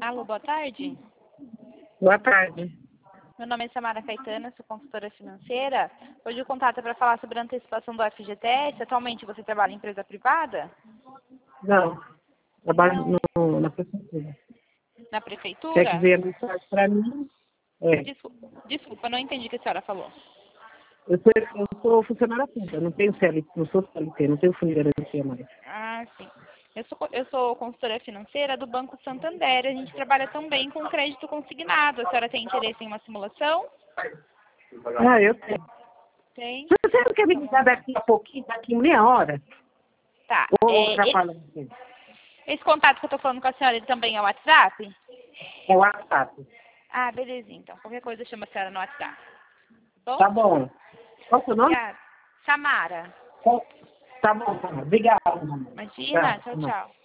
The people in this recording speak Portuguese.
Alô, boa tarde. Boa tarde. Meu nome é Samara Caetano, sou consultora financeira. Hoje o contato é para falar sobre a antecipação do FGTS. Atualmente você trabalha em empresa privada? Não, trabalho Não. na prefeitura. Na Quer que prefeitura? venha mensagem para mim? É. Desculpa, não entendi o que a senhora falou. Eu sou funcionária pública, não tenho CLT, não sou CLT, não tenho fundo de garantia mais. Ah, sim. Eu sou consultora financeira do Banco Santander. A gente trabalha também com crédito consignado. A senhora tem interesse em uma simulação? Ah, eu tenho. Tem. Você não quer me ligar daqui a pouquinho, daqui meia hora? Tá. Ou já fala assim? Esse contato que eu estou falando com a senhora ele também é o WhatsApp? É o WhatsApp. Ah, belezinha. Então, qualquer coisa chama a senhora no WhatsApp. Bom? Tá bom. Qual é o seu nome? Obrigada. Samara. Tá bom, tá bom. Obrigado, mamãe. Imagina. Tchau, Tchau. tchau.